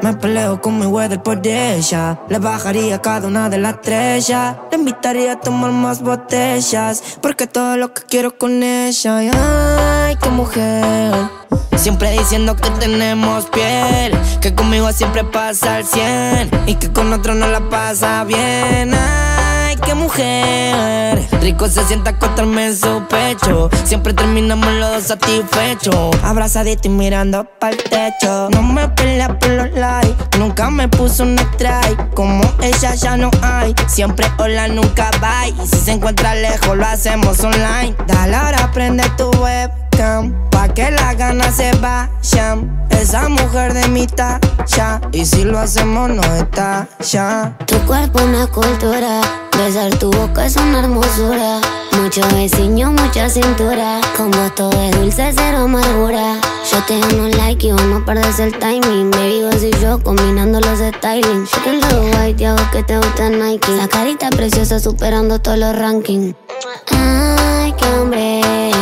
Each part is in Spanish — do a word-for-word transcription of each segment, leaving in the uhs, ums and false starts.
Me peleo con mi weather por ella. Le bajaría cada una de las estrellas. Le invitaría a tomar más botellas, porque todo lo que quiero con ella. Y ay, qué mujer. Siempre diciendo que tenemos piel, que conmigo siempre pasa al cien y que con otro no la pasa bien. Ay, qué mujer. Rico se sienta acostarme en su pecho. Siempre terminamos los dos satisfechos, abrazaditos y mirando pa'l techo. No me pelea por los likes, nunca me puso un strike. Como ella ya no hay, siempre hola, nunca bye. Y si se encuentra lejos lo hacemos online. Dale ahora, prende tu webcam, pa' que las ganas se vayan. Esa mujer de mi talla, y si lo hacemos no está ya. Tu cuerpo una cultura, besar tu boca es una hermosura. Mucho vecino, mucha cintura, como todo es dulce, cero amargura. Yo te gano like y vos no perdes el timing. Baby, vos y yo combinando los styling. Yo te lo white y hago que te guste Nike. La carita preciosa superando todos los rankings. Ay, qué hombre.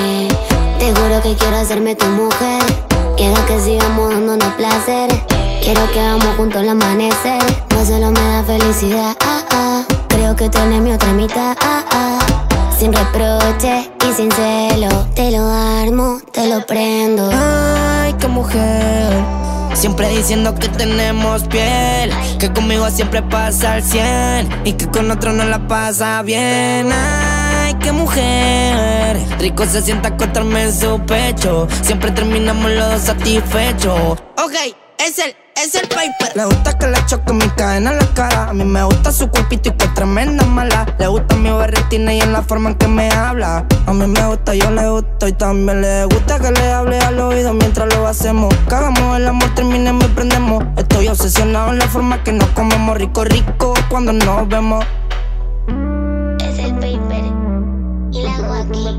Te juro que quiero hacerme tu mujer. Quiero que sigamos dándonos placer. Quiero que hagamos juntos el amanecer. No solo me da felicidad, ah, ah. Creo que tienes mi otra mitad, ah, ah. Sin reproche y sin celo. Te lo armo, te lo prendo. Ay, qué mujer. Siempre diciendo que tenemos piel, que conmigo siempre pasa al cien y que con otro no la pasa bien. Ay, qué mujer. Rico se sienta acostarme en su pecho. Siempre terminamos los dos satisfechos. Ok, es el, es el paper. Le gusta que le choque mi cadena en la cara. A mí me gusta su cuerpito y que es tremenda mala. Le gusta mi berretina y en la forma en que me habla. A mí me gusta, yo le gusto y también le gusta que le hable al oído mientras lo hacemos. Que hagamos el amor, terminemos y prendemos. Estoy obsesionado en la forma que nos comemos. Rico, rico cuando nos vemos. Es el paper y la hago aquí.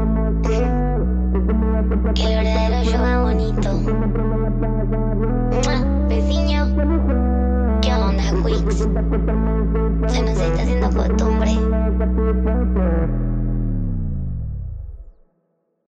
Que el verdadero yoga bonito. Vecino, ¿qué onda, Quicks? Se nos está haciendo costumbre.